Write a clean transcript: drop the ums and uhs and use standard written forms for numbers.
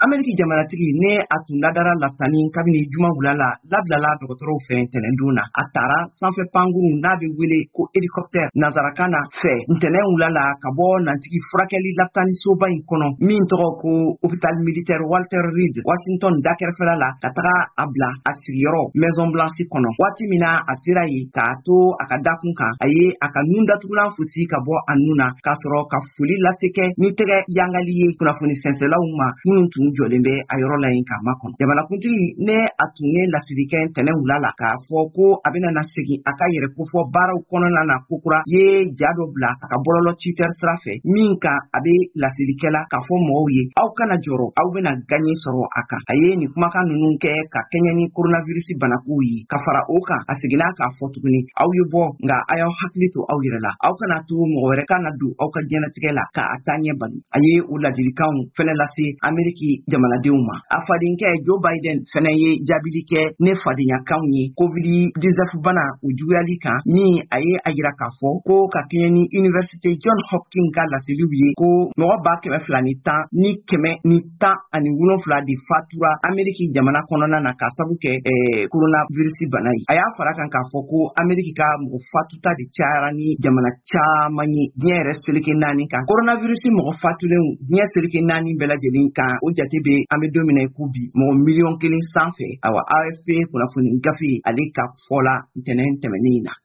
Ameriki jamanatigi ne a tun ladara laftani kabini juma wulala labilala dɔgɔtɔrɔw fɛ ntɛnɛndon na. A taara sanfɛ pankuru n'a bɛ wele ko hélicoptère nanzarakan na fɛ ntɛnɛn wulala ka bɔ nantigi furakɛli laftani soba in kɔnɔ min tɔgɔ ko hôpital militaire Walter Reed Washington dakɛrɛfɛla la ka taga a bila a sigiyɔrɔ Maison Blanche kɔnɔ. Waati min na a sera yen k'a to a ka dakun kan, a ye a ka nun datugulan fosi ka bɔ a nun na k'a sɔrɔ ka foli lase kɛ ni tɛgɛ yangali ye kunnafoni sɛnsɛlaw ma minnu tun jɔlen bɛ a yɔrɔ la yen k'a makɔnɔ. Jamanakuntigi ne a tun ye lasiri kɛ ntɛnɛn wula la k'a fɔ ko a bɛna na segin a ka yɛrɛ kofɔ baaraw kɔnɔna na kokura ye ja dɔ bila a ka bɔlɔlɔ Twitter sira fɛ min kan a bɛ lasirikɛla k'a fɔ mɔgɔw ye aw kana jɔrɔ, aw bɛna gaɲɛ sɔrɔ a kan. A ye nin kumakan ninnu kɛ ka kɛɲɛ ni coronavirus banakow ye. Ka fara o kan a seginna k'a fɔ tuguni aw ye bɔ nka a y'aw hakili to aw yɛrɛ la. Aw kana to mɔgɔ wɛrɛ kana don aw ka diɲɛnatigɛ la ka a taa ɲɛ bali. A ye o ladilikanw fɛnɛ lase Ameriki jamanadenw ma. A fadenkɛ Joe Biden fɛnɛ ye jaabili kɛ ne fadenyakanw ye COVID-19 bana o juguyali kan min a ye a yira k'a fɔ ko ka kɛɲɛ ni Université John Hopkins ka laseliw ye ko mɔgɔ 210 ni 117 de fatura Ameriki jamana kɔnɔna na ka sabu kɛ coronavirus bana ye. A y'a fara kan k'a fɔ ko Ameriki ka mɔgɔ fatuta de cayara ni jamana caman ye diɲɛ yɛrɛ seleke 4 kan. Coronavirus mɔgɔ fatulen diɲɛ seleke 4 bɛɛ lajɛlen kan o jate bɛ an bɛ don min na i ko bi mɔgɔ 1,000,000 sanfɛ. Awa AFP kunnafoni gafe ale ka fɔla ntɛnɛn tɛmɛnen na.